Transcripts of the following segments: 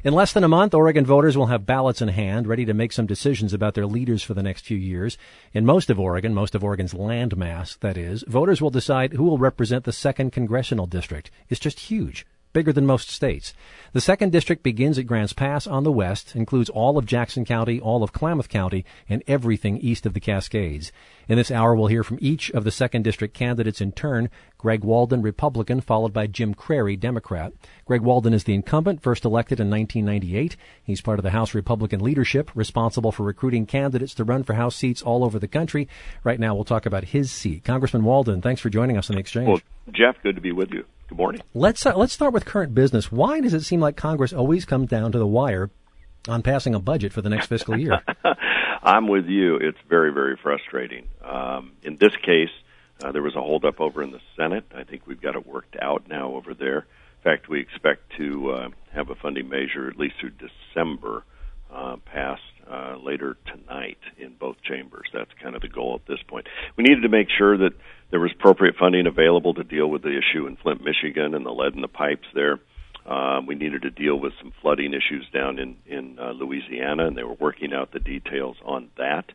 In less than a month, Oregon voters will have ballots in hand, ready to make some decisions about their leaders for the next few years. In most of Oregon's landmass, that is, voters will decide who will represent the 2nd Congressional District. It's just huge. Bigger than most states. The 2nd District begins at Grants Pass on the west, includes all of Jackson County, all of Klamath County, and everything east of the Cascades. In this hour, we'll hear from each of the 2nd District candidates in turn. Greg Walden, Republican, followed by Jim Crary, Democrat. Greg Walden is the incumbent, first elected in 1998. He's part of the House Republican leadership, responsible for recruiting candidates to run for House seats all over the country. Right now, we'll talk about his seat. Congressman Walden, thanks for joining us on The Exchange. Well, Jeff, good to be with you. Good morning. Let's start with current business. Why does it seem like Congress always comes down to the wire on passing a budget for the next fiscal year? I'm with you. It's very, very frustrating. In this case, there was a holdup over in the Senate. I think we've got it worked out now over there. In fact, we expect to have a funding measure at least through December passed later tonight in both chambers. That's kind of the goal at this point. We needed to make sure that there was appropriate funding available to deal with the issue in Flint, Michigan, and the lead in the pipes there. We needed to deal with some flooding issues down in Louisiana, and they were working out the details on that.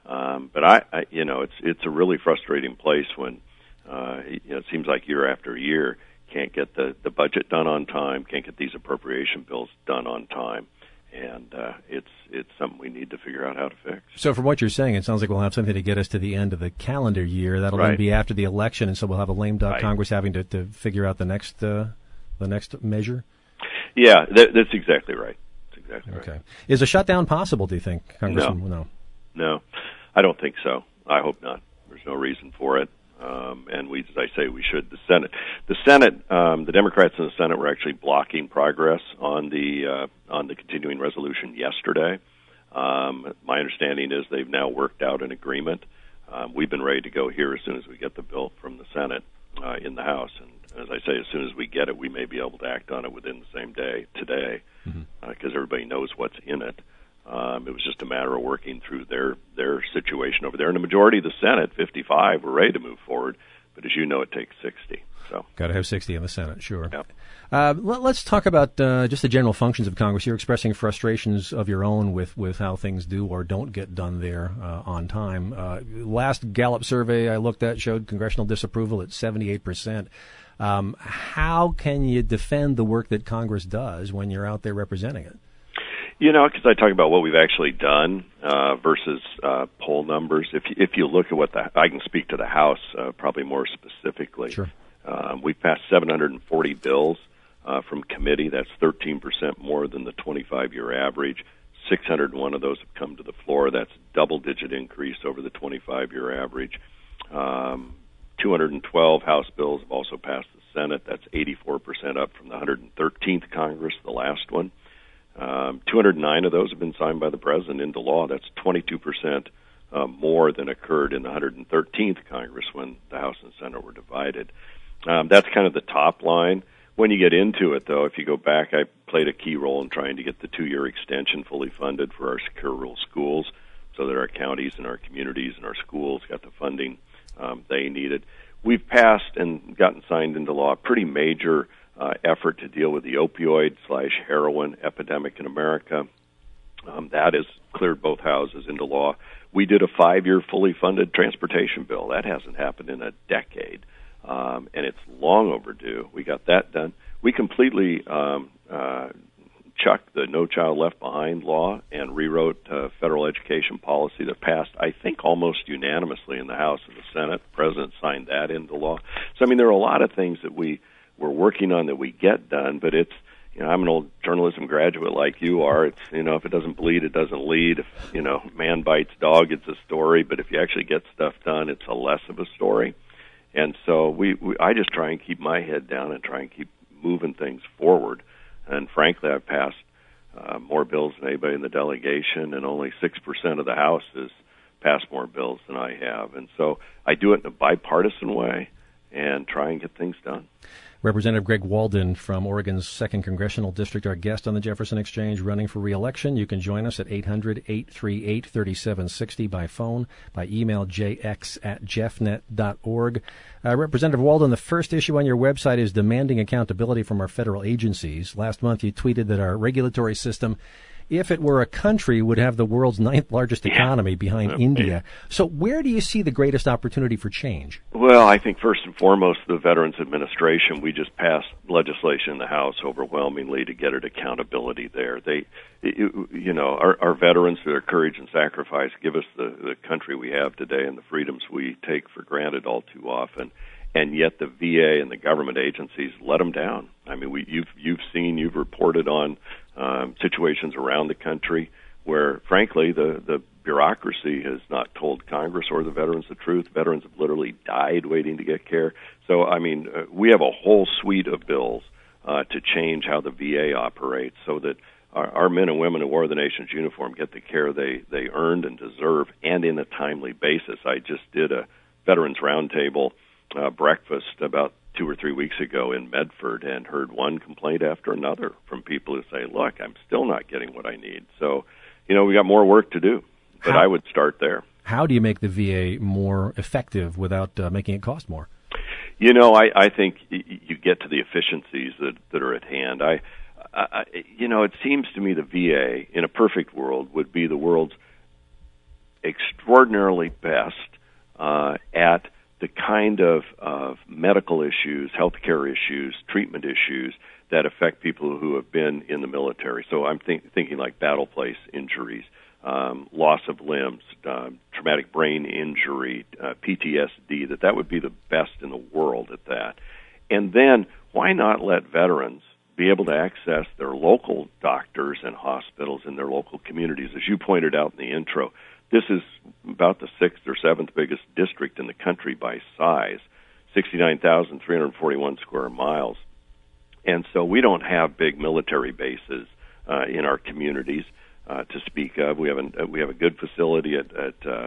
But it's a really frustrating place when it seems like year after year can't get the budget done on time, can't get these appropriation bills done on time. And it's something we need to figure out how to fix. So from what you're saying, it sounds like we'll have something to get us to the end of the calendar year. That'll then be after the election, and so we'll have a lame duck Congress having to figure out the next measure? Yeah, that's exactly right. That's exactly okay. Right. Is a shutdown possible, do you think, Congressman? No, I don't think so. I hope not. There's no reason for it. And as I say, we should. The Senate, the Democrats in the Senate were actually blocking progress on the continuing resolution yesterday. My understanding is they've now worked out an agreement. We've been ready to go here as soon as we get the bill from the Senate in the House. And as I say, as soon as we get it, we may be able to act on it within the same day today, because everybody knows what's in it. It was just a matter of working through their situation over there. And the majority of the Senate, 55, were ready to move forward. But as you know, it takes 60. So got to have 60 in the Senate, sure. Yep. Let's talk about just the general functions of Congress. You're expressing frustrations of your own with how things do or don't get done there on time. Last Gallup survey I looked at showed congressional disapproval at 78%. How can you defend the work that Congress does when you're out there representing it? Because I talk about what we've actually done versus poll numbers. If you look at I can speak to the House probably more specifically. Sure. We've passed 740 bills from committee. That's 13% more than the 25-year average. 601 of those have come to the floor. That's a double-digit increase over the 25-year average. 212 House bills have also passed the Senate. That's 84% up from the 113th Congress, the last one. 209 of those have been signed by the President into law. That's 22% more than occurred in the 113th Congress when the House and Senate were divided. That's kind of the top line. When you get into it, though, if you go back, I played a key role in trying to get the 2-year extension fully funded for our secure rural schools so that our counties and our communities and our schools got the funding they needed. We've passed and gotten signed into law a pretty major effort to deal with the opioid/heroin epidemic in America. That has cleared both houses into law. We did a 5-year fully funded transportation bill. That hasn't happened in a decade, and it's long overdue. We got that done. We completely chucked the No Child Left Behind law and rewrote federal education policy that passed, I think, almost unanimously in the House and the Senate. The President signed that into law. So, there are a lot of things that we're working on that we get done, but it's, I'm an old journalism graduate like you are. It's, if it doesn't bleed, it doesn't lead. If, man bites dog, it's a story, but if you actually get stuff done, it's a less of a story. And so I just try and keep my head down and try and keep moving things forward. And frankly, I've passed more bills than anybody in the delegation, and only 6% of the House has passed more bills than I have. And so I do it in a bipartisan way and try and get things done. Representative Greg Walden from Oregon's 2nd Congressional District, our guest on the Jefferson Exchange, running for re-election. You can join us at 800-838-3760 by phone, by email jx@jeffnet.org. Representative Walden, the first issue on your website is demanding accountability from our federal agencies. Last month you tweeted that our regulatory system, if it were a country, would have the world's 9th largest economy behind India. So where do you see the greatest opportunity for change? Well, I think first and foremost, the Veterans Administration, we just passed legislation in the House overwhelmingly to get at accountability there. Our veterans, through their courage and sacrifice, give us the country we have today and the freedoms we take for granted all too often. And yet the VA and the government agencies let them down. I mean, you've reported on situations around the country where, frankly, the bureaucracy has not told Congress or the veterans the truth. Veterans have literally died waiting to get care. So, I mean, we have a whole suite of bills to change how the VA operates so that our men and women who wore the nation's uniform get the care they earned and deserve, and in a timely basis. I just did a Veterans Roundtable breakfast about 2 or 3 weeks ago in Medford and heard one complaint after another from people who say, look, I'm still not getting what I need. So, we got more work to do, but I would start there. How do you make the VA more effective without making it cost more? I think you get to the efficiencies that are at hand. It seems to me the VA, in a perfect world, would be the world's extraordinarily best at the kind of medical issues, healthcare issues, treatment issues that affect people who have been in the military. So I'm thinking like battle place injuries, loss of limbs, traumatic brain injury, PTSD, that would be the best in the world at that. And then why not let veterans be able to access their local doctors and hospitals in their local communities? As you pointed out in the intro, this is about the 6th or 7th biggest district in the country by size, 69,341 square miles. And so we don't have big military bases in our communities to speak of. We have a good facility at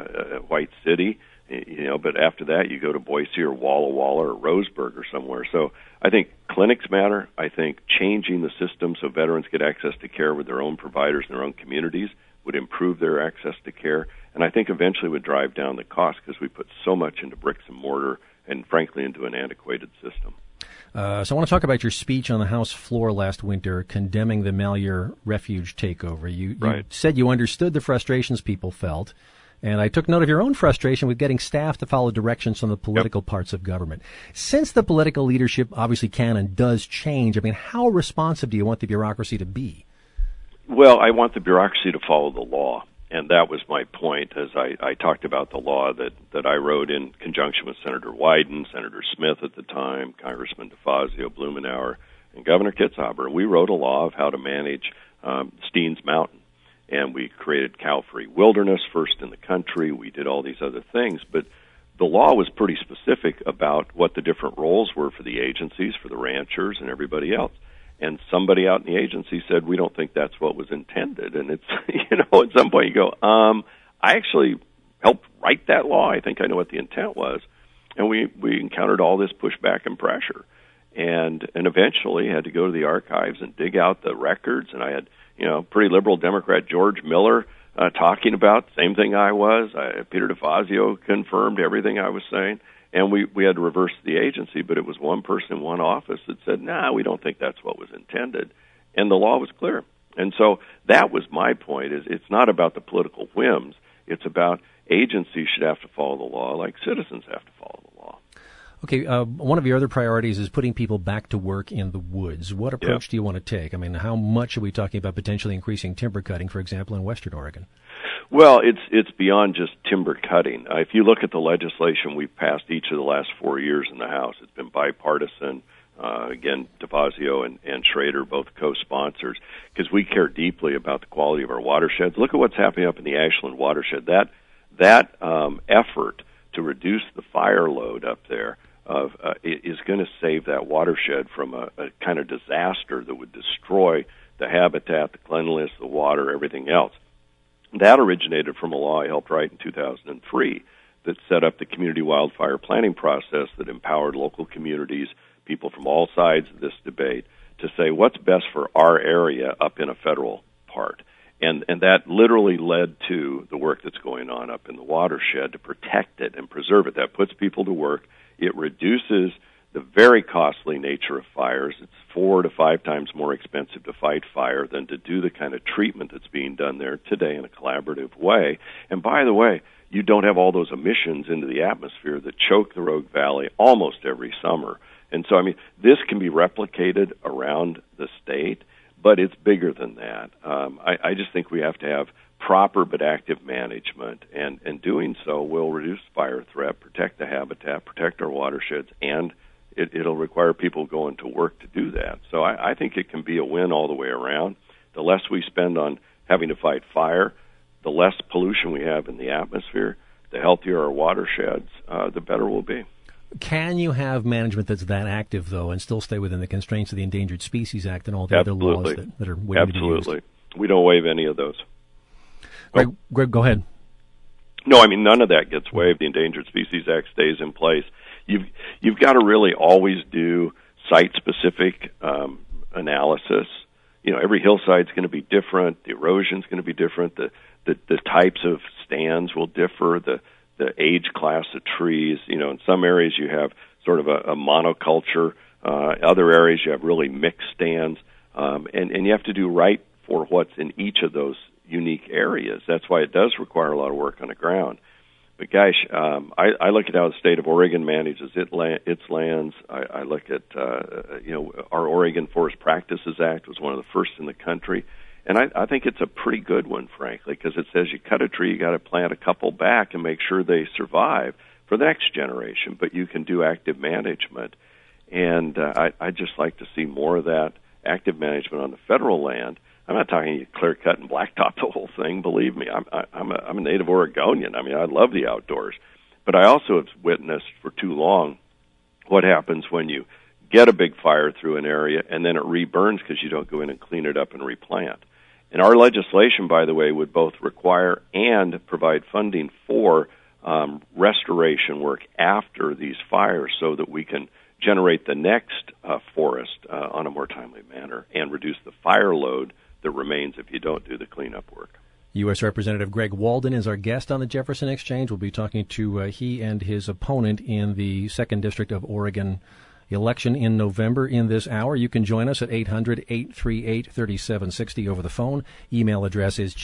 White City, but after that you go to Boise or Walla Walla or Roseburg or somewhere. So I think clinics matter. I think changing the system so veterans get access to care with their own providers in their own communities would improve their access to care, and I think eventually would drive down the cost because we put so much into bricks and mortar and, frankly, into an antiquated system. So I want to talk about your speech on the House floor last winter condemning the Malheur refuge takeover. You said you understood the frustrations people felt, and I took note of your own frustration with getting staff to follow directions from the political parts of government. Since the political leadership obviously can and does change, I mean, how responsive do you want the bureaucracy to be? Well, I want the bureaucracy to follow the law, and that was my point as I talked about the law that I wrote in conjunction with Senator Wyden, Senator Smith at the time, Congressman DeFazio, Blumenauer, and Governor Kitzhaber. We wrote a law of how to manage Steens Mountain, and we created cow-free wilderness first in the country. We did all these other things, but the law was pretty specific about what the different roles were for the agencies, for the ranchers, and everybody else. And somebody out in the agency said, we don't think that's what was intended. And it's, at some point you go, I actually helped write that law. I think I know what the intent was. And we encountered all this pushback and pressure. And eventually had to go to the archives and dig out the records. And I had, pretty liberal Democrat George Miller talking about the same thing I was. Peter DeFazio confirmed everything I was saying. And we had to reverse the agency, but it was one person in one office that said, we don't think that's what was intended. And the law was clear. And so that was my point, is it's not about the political whims. It's about agencies should have to follow the law like citizens have to follow the law. Okay, one of your other priorities is putting people back to work in the woods. What approach do you want to take? I mean, how much are we talking about potentially increasing timber cutting, for example, in Western Oregon? Well, it's beyond just timber cutting. If you look at the legislation we've passed each of the last 4 years in the House, it's been bipartisan. Again, DeFazio and Schrader, both co-sponsors, because we care deeply about the quality of our watersheds. Look at what's happening up in the Ashland watershed. That effort to reduce the fire load up there is going to save that watershed from a kind of disaster that would destroy the habitat, the cleanliness, the water, everything else. That originated from a law I helped write in 2003 that set up the community wildfire planning process that empowered local communities people from all sides of this debate to say what's best for our area up in a federal part. And that literally led to the work that's going on up in the watershed to protect it and preserve it. That puts people to work. It reduces the very costly nature of fires. It's 4 to 5 times more expensive to fight fire than to do the kind of treatment that's being done there today in a collaborative way. And by the way, you don't have all those emissions into the atmosphere that choke the Rogue Valley almost every summer. And so, I mean, this can be replicated around the state, but it's bigger than that. I just think we have to have proper but active management, and doing so will reduce fire threat, protect the habitat, protect our watersheds, and it'll require people going to work to do that. So I think it can be a win all the way around. The less we spend on having to fight fire, the less pollution we have in the atmosphere, the healthier our watersheds, the better we'll be. Can you have management that's that active, though, and still stay within the constraints of the Endangered Species Act and all the other laws that are waiting to be used? Absolutely. We don't waive any of those. Greg, go ahead. No, I mean, none of that gets waived. The Endangered Species Act stays in place. You've got to really always do site-specific analysis. You know, every hillside's going to be different. The erosion's going to be different. The types of stands will differ. The age class of trees. You know, in some areas you have sort of a monoculture. Other areas you have really mixed stands. And you have to do right for what's in each of those unique areas. That's why it does require a lot of work on the ground. But gosh, I look at how the state of Oregon manages its lands. I look at, our Oregon Forest Practices Act was one of the first in the country. And I think it's a pretty good one, frankly, because it says you cut a tree, you got to plant a couple back and make sure they survive for the next generation. But you can do active management. And I'd just like to see more of that active management on the federal land. I'm not talking you clear cut and blacktop the whole thing. Believe me, I'm a native Oregonian. I mean, I love the outdoors, but I also have witnessed for too long what happens when you get a big fire through an area and then it reburns because you don't go in and clean it up and replant. And our legislation, by the way, would both require and provide funding for restoration work after these fires, so that we can generate the next forest on a more timely manner and reduce the fire load that remains if you don't do the cleanup work. U.S. Representative Greg Walden is our guest on the Jefferson Exchange. We'll be talking to he and his opponent in the 2nd District of Oregon election in November in this hour. You can join us at 800-838-3760 over the phone. Email address is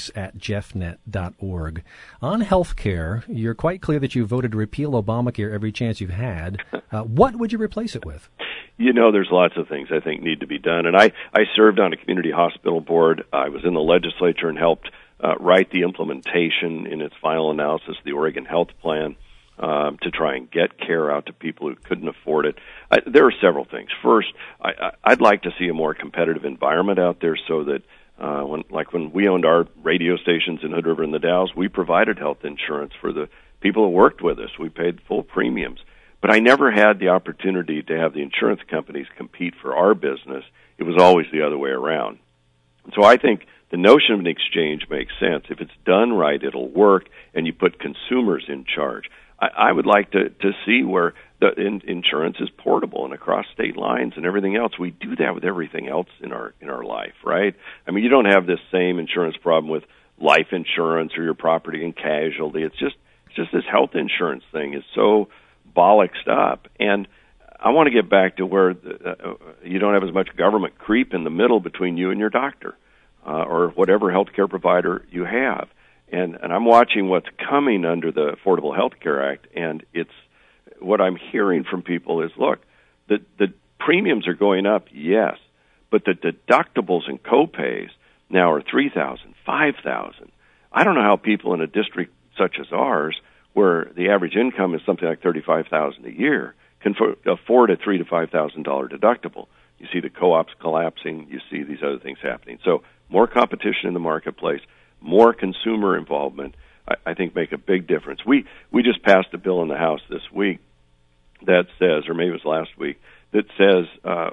jx@jeffnet.org. On health care, you're quite clear that you voted to repeal Obamacare every chance you've had. What would you replace it with? You know, there's lots of things I think need to be done. And I served on a community hospital board. I was in the legislature and helped write the implementation in its final analysis, the Oregon Health Plan, to try and get care out to people who couldn't afford it. There are several things. First, I'd like to see a more competitive environment out there, so that when we owned our radio stations in Hood River and the Dalles, we provided health insurance for the people who worked with us. We paid full premiums. But I never had the opportunity to have the insurance companies compete for our business. It was always the other way around. So I think the notion of an exchange makes sense. If it's done right, it'll work, and you put consumers in charge. I would like to see where the insurance is portable and across state lines and everything else. We do that with everything else in our life, right? I mean, you don't have this same insurance problem with life insurance or your property and casualty. It's just this health insurance thing is so bollocksed up. And I want to get back to where you don't have as much government creep in the middle between you and your doctor or whatever health care provider you have. And I'm watching what's coming under the Affordable Health Care Act, and it's what I'm hearing from people is, look, the premiums are going up, yes, but the deductibles and copays now are $3,000, $5,000. I don't know how people in a district such as ours, where the average income is something like $35,000 a year, can afford a $3,000 to $5,000 deductible. You see the co-ops collapsing. You see these other things happening. So more competition in the marketplace, more consumer involvement, I think make a big difference. We just passed a bill in the House this week that says, or maybe it was last week, that says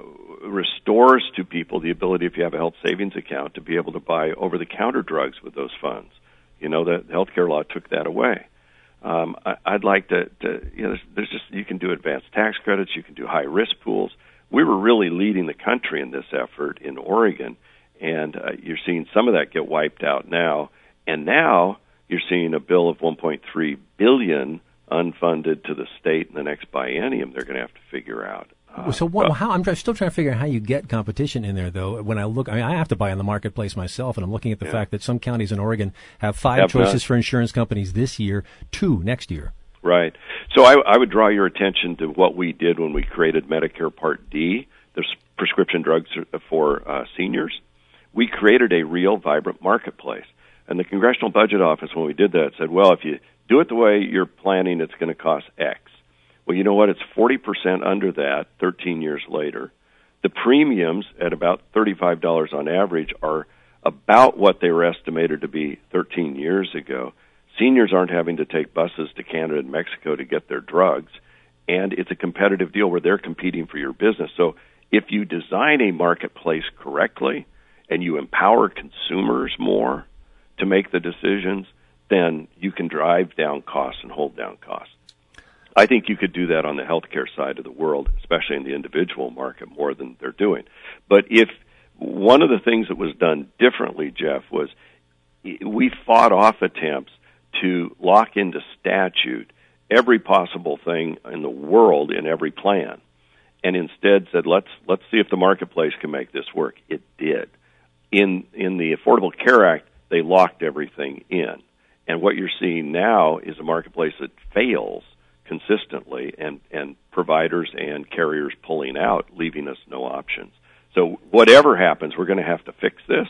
restores to people the ability, if you have a health savings account, to be able to buy over-the-counter drugs with those funds. You know, the health care law took that away. I'd like to there's just, you can do advanced tax credits, you can do high risk pools. We were really leading the country in this effort in Oregon, and you're seeing some of that get wiped out now. And now you're seeing a bill of $1.3 billion unfunded to the state in the next biennium. They're going to have to figure out. How? I'm still trying to figure out how you get competition in there, though. When I look, I have to buy on the marketplace myself, and I'm looking at the fact that some counties in Oregon have 5 choices for insurance companies this year, 2 next year. Right. So I would draw your attention to what we did when we created Medicare Part D, the prescription drugs for seniors. We created a real, vibrant marketplace. And the Congressional Budget Office, when we did that, said, well, if you do it the way you're planning, it's going to cost X. Well, you know what? It's 40% under that 13 years later. The premiums at about $35 on average are about what they were estimated to be 13 years ago. Seniors aren't having to take buses to Canada and Mexico to get their drugs, and it's a competitive deal where they're competing for your business. So if you design a marketplace correctly and you empower consumers more to make the decisions, then you can drive down costs and hold down costs. I think you could do that on the healthcare side of the world, especially in the individual market, more than they're doing. But if one of the things that was done differently, Jeff, was we fought off attempts to lock into statute every possible thing in the world in every plan, and instead said, let's see if the marketplace can make this work. It did. In the Affordable Care Act, they locked everything in. And what you're seeing now is a marketplace that fails consistently, and providers and carriers pulling out, leaving us no options. So whatever happens, we're going to have to fix this,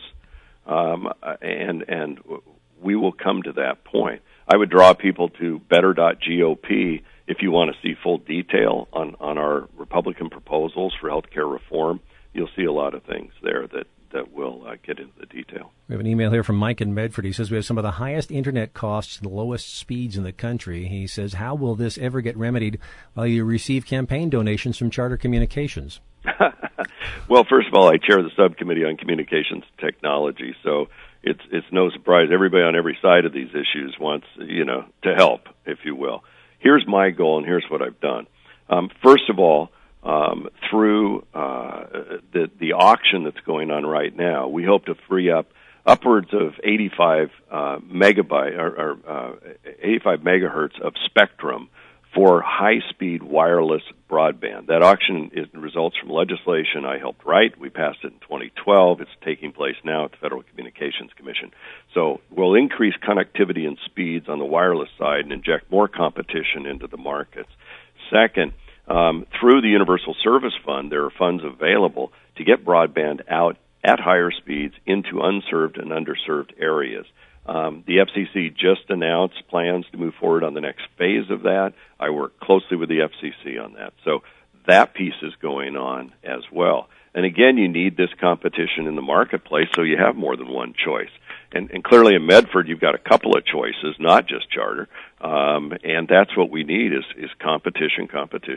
and we will come to that point. I would draw people to better.gop if you want to see full detail on our Republican proposals for health care reform. You'll see a lot of things there that will get into the detail. We have an email here from Mike in Medford. He says we have some of the highest internet costs and the lowest speeds in the country. He says, how will this ever get remedied while you receive campaign donations from Charter Communications? Well, first of all, I chair the subcommittee on communications technology, so it's no surprise everybody on every side of these issues wants, to help, if you will. Here's my goal, and here's what I've done. First of all, through the auction that's going on right now, we hope to free up upwards of 85 megahertz of spectrum for high-speed wireless broadband. That auction results from legislation I helped write. We passed it in 2012. It's taking place now at the Federal Communications Commission. So we'll increase connectivity and speeds on the wireless side and inject more competition into the markets. Second, through the Universal Service Fund, there are funds available to get broadband out at higher speeds into unserved and underserved areas. The FCC just announced plans to move forward on the next phase of that. I work closely with the FCC on that. So that piece is going on as well. And again, you need this competition in the marketplace so you have more than one choice. And clearly in Medford, you've got a couple of choices, not just Charter. And that's what we need is competition,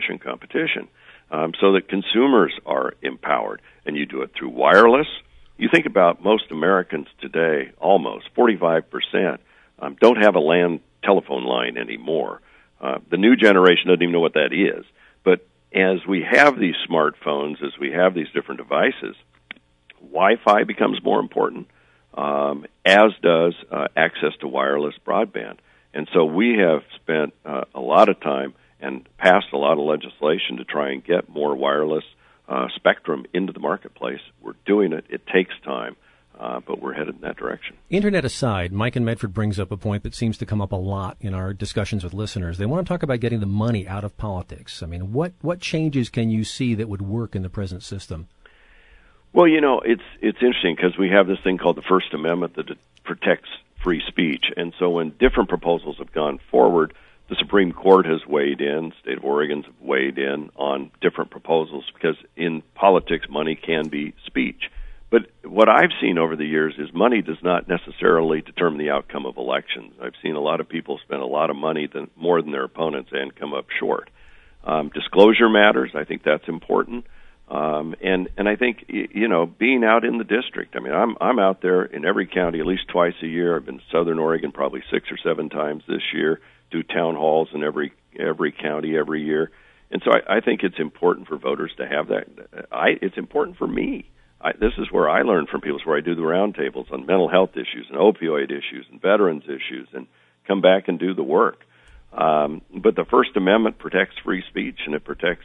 so that consumers are empowered. And you do it through wireless. You think about most Americans today, almost 45%, don't have a land telephone line anymore. The new generation doesn't even know what that is. But as we have these smartphones, as we have these different devices, Wi-Fi becomes more important, as does access to wireless broadband. And so we have spent a lot of time and passed a lot of legislation to try and get more wireless spectrum into the marketplace. We're doing it. It takes time, but we're headed in that direction. Internet aside, Mike in Medford brings up a point that seems to come up a lot in our discussions with listeners. They want to talk about getting the money out of politics. I mean, what changes can you see that would work in the present system? Well, it's interesting because we have this thing called the First Amendment that protects free speech. And so when different proposals have gone forward, the Supreme Court has weighed in, the state of Oregon's weighed in on different proposals because in politics, money can be speech. But what I've seen over the years is money does not necessarily determine the outcome of elections. I've seen a lot of people spend a lot of money more than their opponents and come up short. Disclosure matters. I think that's important. And I think, being out in the district, I mean, I'm out there in every county at least twice a year. I've been to Southern Oregon probably 6 or 7 times this year, do town halls in every county every year. And so I think it's important for voters to have that. It's important for me. This is where I learn from people. It's where I do the roundtables on mental health issues and opioid issues and veterans issues and come back and do the work. But the First Amendment protects free speech, and it protects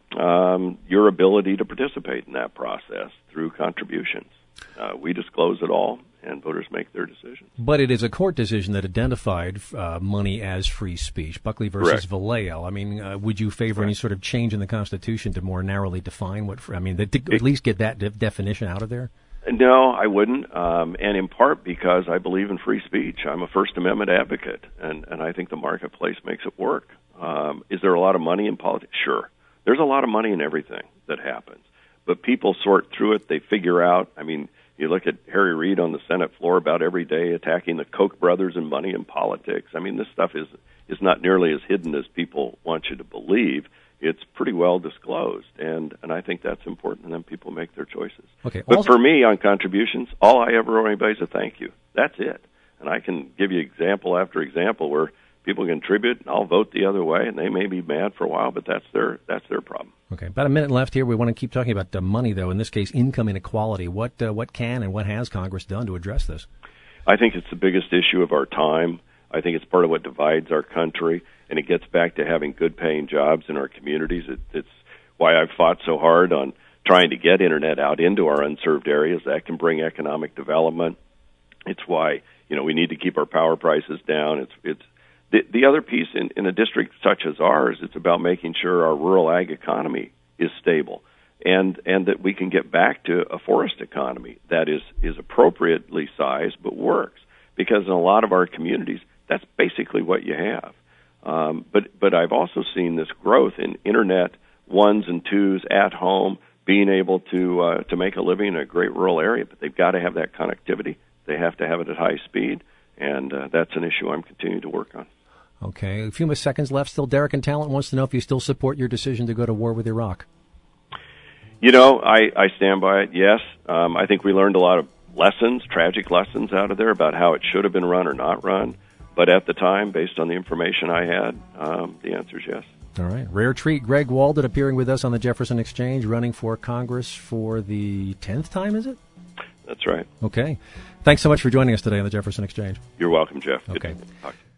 your ability to participate in that process through contributions. We disclose it all, and voters make their decisions. But it is a court decision that identified money as free speech, Buckley versus Correct. Vallejo. I mean, would you favor Correct. any sort of change in the Constitution to more narrowly define at least get that definition out of there? No, I wouldn't, and in part because I believe in free speech. I'm a First Amendment advocate, and I think the marketplace makes it work. Is there a lot of money in politics? Sure. There's a lot of money in everything that happens. But people sort through it. They figure out, I mean, you look at Harry Reid on the Senate floor about every day attacking the Koch brothers and money in politics. I mean, this stuff is not nearly as hidden as people want you to believe. It's pretty well disclosed, and I think that's important, and then people make their choices. Okay. But for me, on contributions, all I ever owe anybody is a thank you. That's it. And I can give you example after example where people contribute, and I'll vote the other way, and they may be mad for a while, but that's their problem. Okay. About a minute left here. We want to keep talking about money, though. In this case, income inequality. What can and what has Congress done to address this? I think it's the biggest issue of our time. I think it's part of what divides our country, and it gets back to having good-paying jobs in our communities. It's why I've fought so hard on trying to get Internet out into our unserved areas. That can bring economic development. It's why we need to keep our power prices down. It's the other piece in a district such as ours. It's about making sure our rural ag economy is stable, and that we can get back to a forest economy that is appropriately sized but works. Because in a lot of our communities, that's basically what you have. But I've also seen this growth in Internet 1s and 2s at home, being able to make a living in a great rural area. But they've got to have that connectivity. They have to have it at high speed, and that's an issue I'm continuing to work on. Okay, a few more seconds left. Still, Derek in Talent wants to know if you still support your decision to go to war with Iraq. I stand by it, yes. I think we learned a lot of lessons, tragic lessons out of there about how it should have been run or not run. But at the time, based on the information I had, the answer is yes. All right. Rare treat. Greg Walden appearing with us on the Jefferson Exchange, running for Congress for the 10th time, is it? That's right. Okay. Thanks so much for joining us today on the Jefferson Exchange. You're welcome, Jeff. Okay. Good to talk to you.